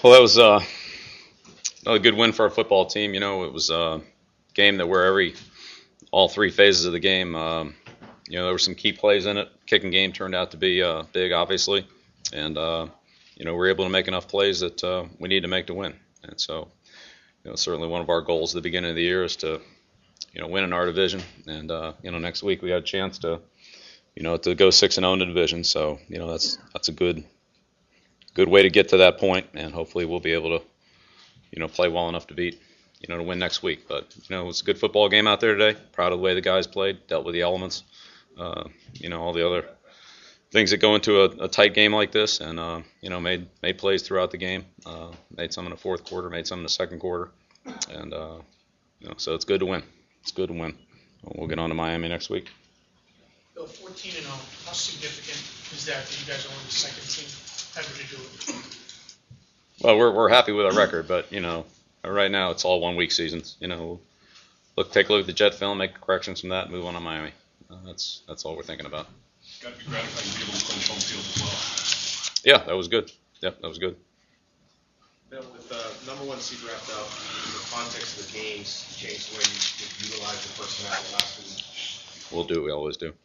Well, that was another good win for our football team. It was a game that where all three phases of the game, there were some key plays in it. Kicking game turned out to be big, obviously, and we were able to make enough plays that we need to make to win. And so, certainly one of our goals at the beginning of the year is to, win in our division. And next week we got a chance to, to go 6-0 in the division. So, that's a good way to get to that point, and hopefully we'll be able to, play well enough to beat, to win next week. But it was a good football game out there today. Proud of the way the guys played, dealt with the elements, all the other things that go into a tight game like this, and made plays throughout the game. Made some in the fourth quarter, made some in the second quarter, and so it's good to win. It's good to win. We'll get on to Miami next week. Bill, 14-0. How significant is that you guys are only the second team ever to do it? Well, we're happy with our record, but right now it's all 1 week seasons. Take a look at the Jet film, make corrections from that, and move on to Miami. That's all we're thinking about. It's got to be gratifying to be able to clinch home field as well. Yeah, that was good. Yep, that was good. Bill, with number one seed wrapped up, the context of the games changed the way you utilize the personnel last week. We'll do what we always do.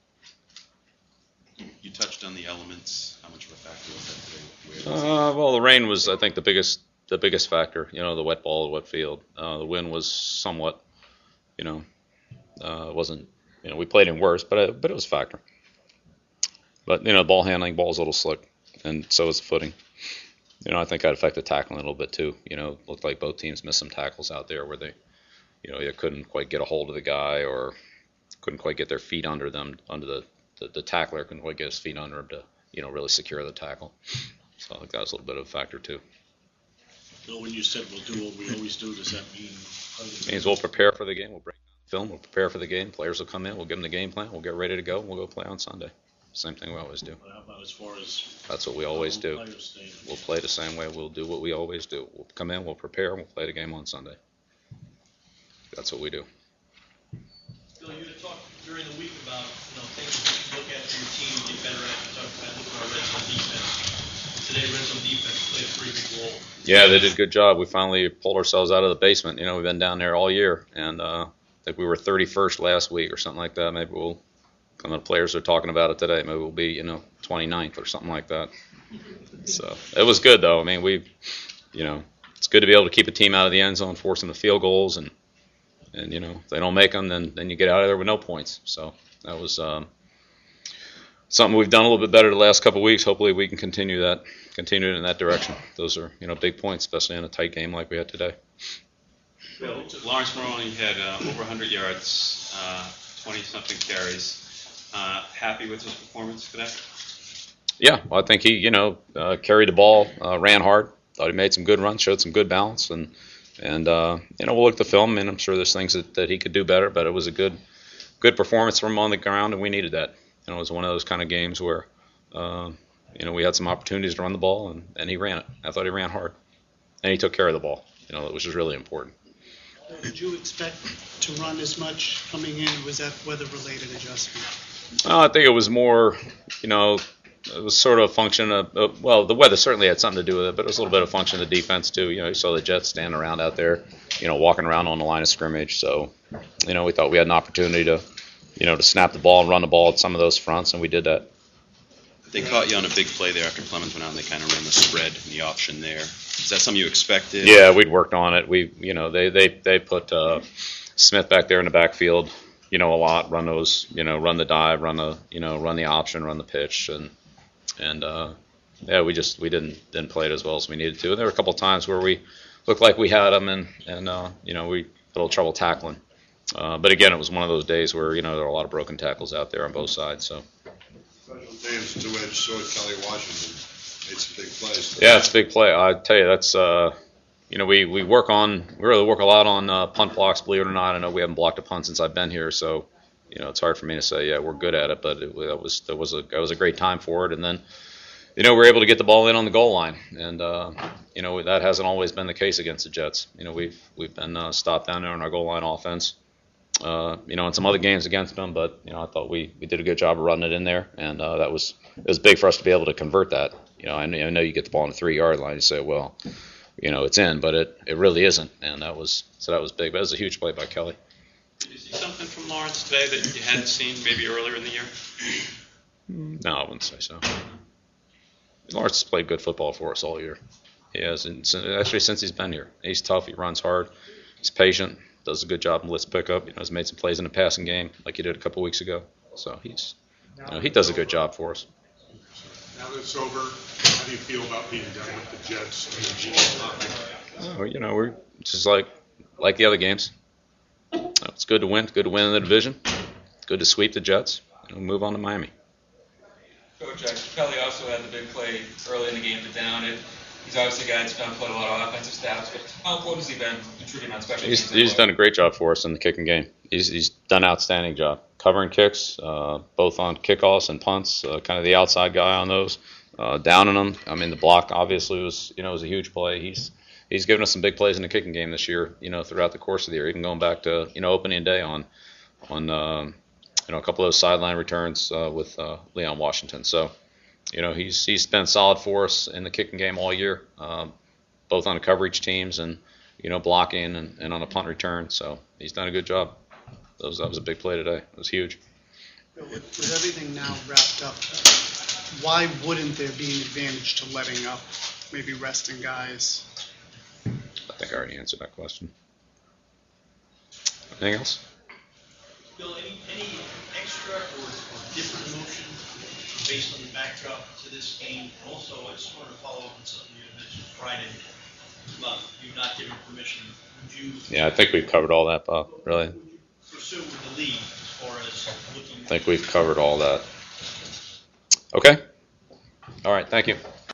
You touched on the elements. How much of a factor was that today? Well, the rain was, I think, the biggest factor. The wet ball, the wet field. The wind was somewhat, it wasn't, we played in worse, but it was a factor. But, ball handling, ball's a little slick, and so is the footing. I think that affected tackling a little bit too. Looked like both teams missed some tackles out there where they, they couldn't quite get a hold of the guy or couldn't quite get their feet under them, under the tackler couldn't quite get his feet under him to, really secure the tackle. So I think that was a little bit of a factor too. Bill, when you said we'll do what we always do, does that mean? It means we'll prepare for the game. We'll break down the film. We'll prepare for the game. Players will come in. We'll give them the game plan. We'll get ready to go. We'll go play on Sunday. Same thing we always do. How about as far as? That's what we always do. We'll play the same way. We'll do what we always do. We'll come in. We'll prepare. And we'll play the game on Sunday. That's what we do. Bill, you had talked during the week about things that you look at for your team, get better at. You talked about looking at our red zone defense. Today, red zone defense played a pretty big role. Yeah, they did a good job. We finally pulled ourselves out of the basement. We've been down there all year, and I think we were 31st last week or something like that. Maybe some of the players are talking about it today. Maybe we'll be 29th or something like that. So it was good though. I mean, it's good to be able to keep a team out of the end zone, force them to field goals, and if they don't make them, then you get out of there with no points. So that was something we've done a little bit better the last couple of weeks. Hopefully we can continue it in that direction. Those are big points, especially in a tight game like we had today. Bill, Lawrence Maroney had over 100 yards, 20-something carries. Happy with his performance today? Yeah, well, I think he carried the ball, ran hard. Thought he made some good runs, showed some good balance, and we'll look at the film, and I'm sure there's things that he could do better, but it was a good performance from him on the ground, and we needed that. It was one of those kind of games where, we had some opportunities to run the ball, and he ran it. I thought he ran hard, and he took care of the ball, which is really important. Did you expect to run as much coming in, or was that weather-related adjustment? I think it was more, it was sort of a function of, the weather certainly had something to do with it, but it was a little bit of a function of the defense too. You saw the Jets standing around out there, walking around on the line of scrimmage. So, we thought we had an opportunity to, to snap the ball and run the ball at some of those fronts, and we did that. They caught you on a big play there after Clemens went out, and they kind of ran the spread and the option there. Is that something you expected? Yeah, we'd worked on it. They put Smith back there in the backfield, a lot. Run those, run the dive, run the option, run the pitch, and we didn't play it as well as we needed to. And there were a couple of times where we looked like we had them, and we had a little trouble tackling. But again, it was one of those days where there were a lot of broken tackles out there on both sides. So. Special teams, two-edged sword. Kelly Washington made some big plays. Yeah, it's a big play. I tell you, that's we really work a lot on punt blocks. Believe it or not, I know we haven't blocked a punt since I've been here, so it's hard for me to say we're good at it. But it was a great time for it, and then we're able to get the ball in on the goal line, and that hasn't always been the case against the Jets. We've been stopped down there on our goal line offense. In some other games against them, but I thought we did a good job of running it in there, and it was big for us to be able to convert that. I know you get the ball on the 3-yard line, you say, well, it's in, but it really isn't, and that was big. But it was a huge play by Kelly. Did you see something from Lawrence today that you hadn't seen maybe earlier in the year? No, I wouldn't say so. Lawrence has played good football for us all year. He has, and actually since he's been here. He's tough. He runs hard. He's patient. Does a good job in blitz pickup. Has made some plays in the passing game like he did a couple weeks ago. So he does a good job for us. Now that it's over, how do you feel about being done with the Jets? We're just like the other games. It's good to win. Good to win in the division. Good to sweep the Jets. Move on to Miami. Coach, Kelly also had the big play early in the game to down it. He's obviously a guy that's played a lot of offensive snaps, but how important has he been contributing on special teams? He's done a great job for us in the kicking game. He's done an outstanding job covering kicks, both on kickoffs and punts. Kind of the outside guy on those, downing them. I mean, the block obviously was a huge play. He's given us some big plays in the kicking game this year. Throughout the course of the year, even going back to opening day on a couple of those sideline returns with Leon Washington. So. He's been solid for us in the kicking game all year, both on the coverage teams and, blocking and on a punt return. So he's done a good job. That was a big play today. It was huge. With everything now wrapped up, why wouldn't there be an advantage to letting up, maybe resting guys? I think I already answered that question. Anything else? Bill, any extra or different emotion based on the backdrop to this game? Also, I just wanted to follow up on something you had mentioned Friday about you not giving permission. Would you? Yeah, I think we've covered all that, Bob. Really? Would you pursue with the league as far as looking? I think we've covered all that. Okay. All right. Thank you.